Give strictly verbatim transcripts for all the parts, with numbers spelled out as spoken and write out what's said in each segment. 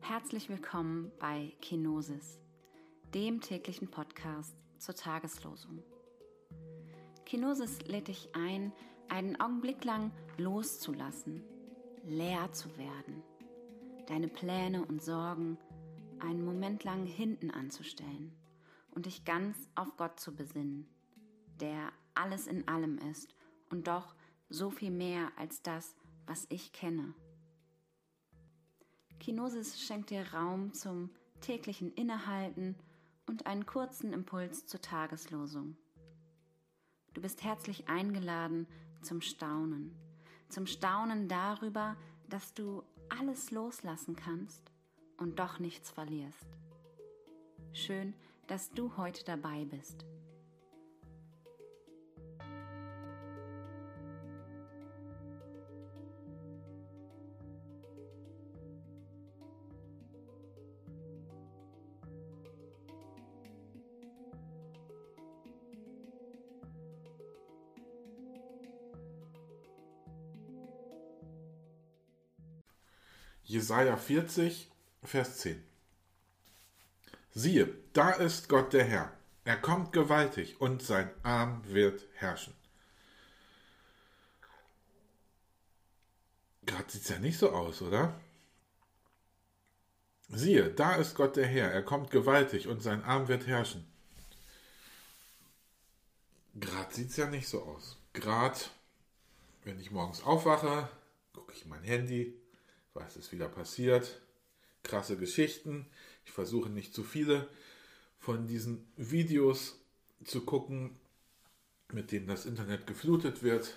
Herzlich willkommen bei Kenosis, dem täglichen Podcast zur Tageslosung. Kenosis lädt dich ein, einen Augenblick lang loszulassen, leer zu werden, deine Pläne und Sorgen einen Moment lang hinten anzustellen und dich ganz auf Gott zu besinnen, der alles in allem ist und doch so viel mehr als das, was ich kenne. Kenosis schenkt dir Raum zum täglichen Innehalten und einen kurzen Impuls zur Tageslosung. Du bist herzlich eingeladen zum Staunen, zum Staunen darüber, dass du alles loslassen kannst und doch nichts verlierst. Schön, dass du heute dabei bist. Jesaja vierzig, Vers zehn. Siehe, da ist Gott der Herr. Er kommt gewaltig und sein Arm wird herrschen. Gerade sieht es ja nicht so aus, oder? Siehe, da ist Gott der Herr. Er kommt gewaltig und sein Arm wird herrschen. Gerade sieht es ja nicht so aus. Gerade, wenn ich morgens aufwache, gucke ich in mein Handy. Was ist wieder passiert? Krasse Geschichten. Ich versuche nicht zu viele von diesen Videos zu gucken, mit denen das Internet geflutet wird,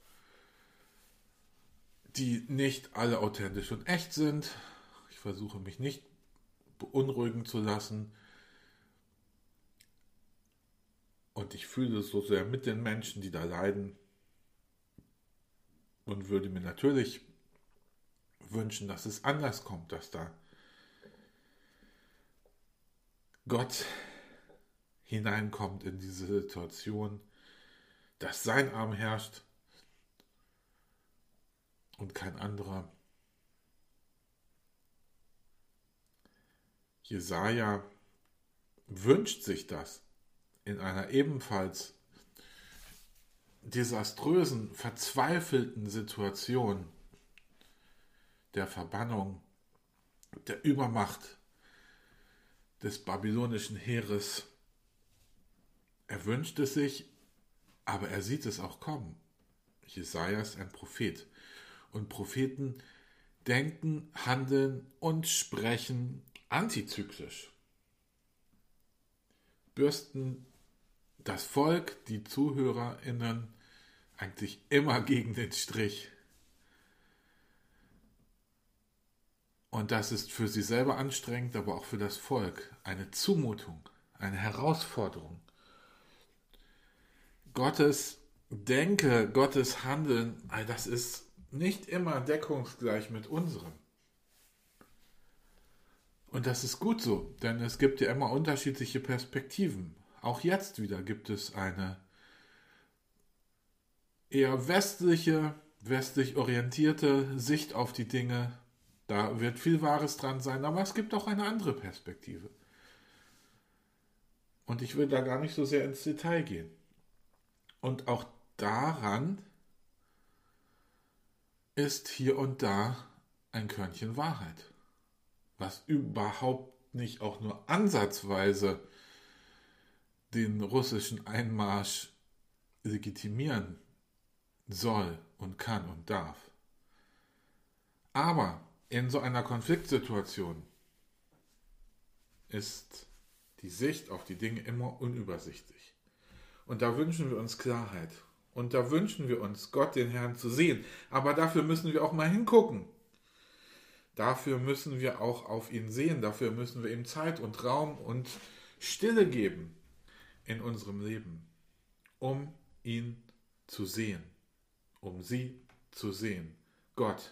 die nicht alle authentisch und echt sind. Ich versuche mich nicht beunruhigen zu lassen. Und ich fühle es so sehr mit den Menschen, die da leiden, und würde mir natürlich wünschen, dass es anders kommt, dass da Gott hineinkommt in diese Situation, dass sein Arm herrscht und kein anderer. Jesaja wünscht sich das in einer ebenfalls desaströsen, verzweifelten Situation der Verbannung, der Übermacht des babylonischen Heeres. Er wünscht es sich, aber er sieht es auch kommen. Jesaja ist ein Prophet. Und Propheten denken, handeln und sprechen antizyklisch. Bürsten das Volk, die ZuhörerInnen, eigentlich immer gegen den Strich. Und das ist für sie selber anstrengend, aber auch für das Volk eine Zumutung, eine Herausforderung. Gottes Denke, Gottes Handeln, all das ist nicht immer deckungsgleich mit unserem. Und das ist gut so, denn es gibt ja immer unterschiedliche Perspektiven. Auch jetzt wieder gibt es eine eher westliche, westlich orientierte Sicht auf die Dinge. Da wird viel Wahres dran sein, aber es gibt auch eine andere Perspektive. Und ich will da gar nicht so sehr ins Detail gehen. Und auch daran ist hier und da ein Körnchen Wahrheit, was überhaupt nicht auch nur ansatzweise den russischen Einmarsch legitimieren soll und kann und darf. Aber in so einer Konfliktsituation ist die Sicht auf die Dinge immer unübersichtlich. Und da wünschen wir uns Klarheit. Und da wünschen wir uns, Gott, den Herrn, zu sehen. Aber dafür müssen wir auch mal hingucken. Dafür müssen wir auch auf ihn sehen. Dafür müssen wir ihm Zeit und Raum und Stille geben in unserem Leben, um ihn zu sehen, um sie zu sehen. Gott.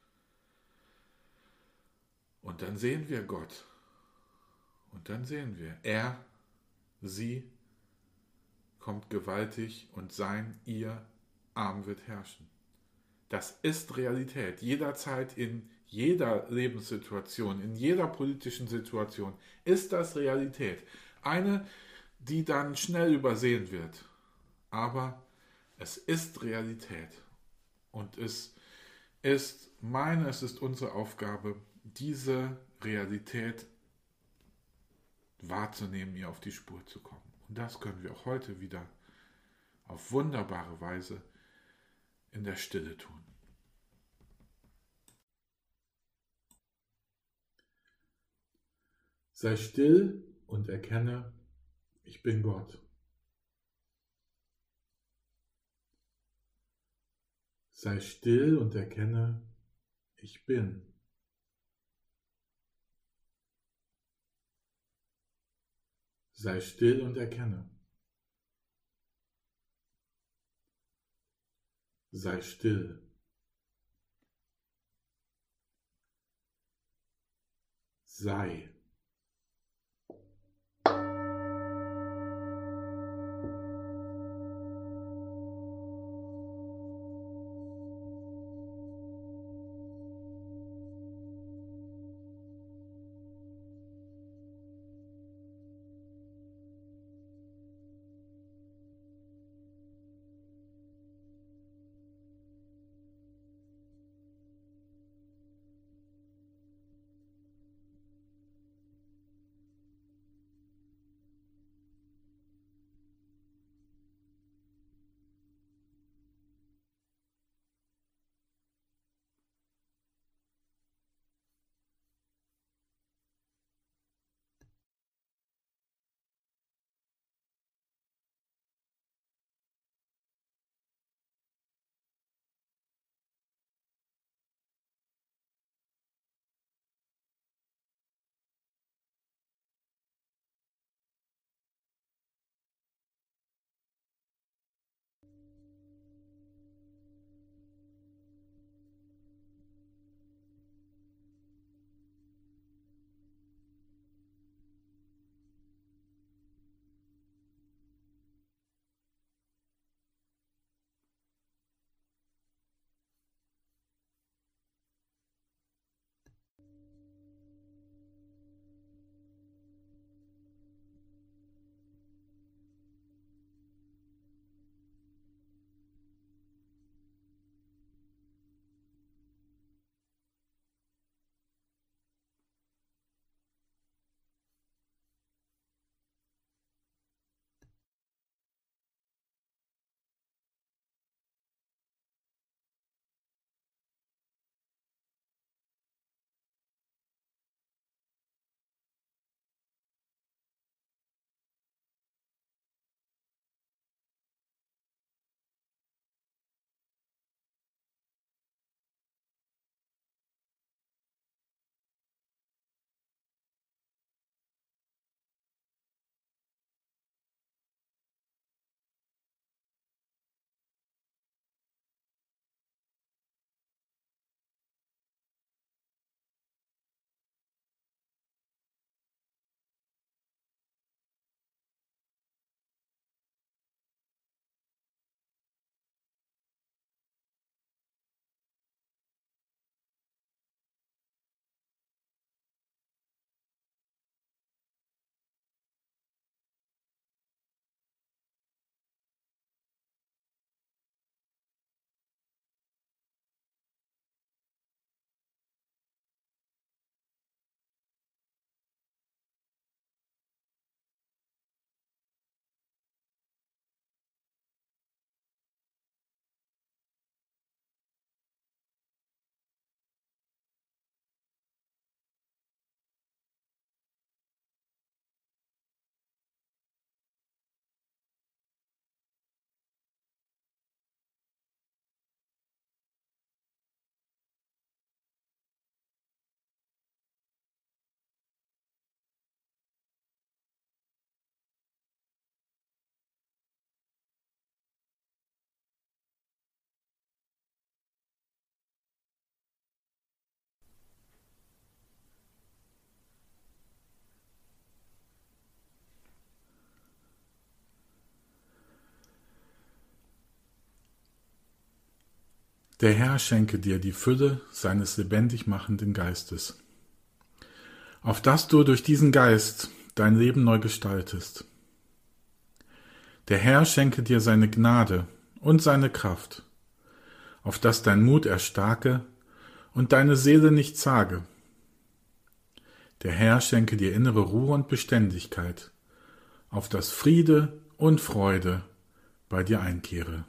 Und dann sehen wir Gott. Und dann sehen wir, er, sie kommt gewaltig und sein, ihr Arm wird herrschen. Das ist Realität, jederzeit, in jeder Lebenssituation, in jeder politischen Situation ist das Realität. Eine, die dann schnell übersehen wird. Aber es ist Realität. Und es ist meine, es ist unsere Aufgabe, diese Realität wahrzunehmen, ihr auf die Spur zu kommen. Und das können wir auch heute wieder auf wunderbare Weise in der Stille tun. Sei still und erkenne, ich bin Gott. Sei still und erkenne, ich bin. Sei still und erkenne. Sei still. Sei. Der Herr schenke dir die Fülle seines lebendig machenden Geistes, auf dass du durch diesen Geist dein Leben neu gestaltest. Der Herr schenke dir seine Gnade und seine Kraft, auf dass dein Mut erstarke und deine Seele nicht zage. Der Herr schenke dir innere Ruhe und Beständigkeit, auf dass Friede und Freude bei dir einkehre.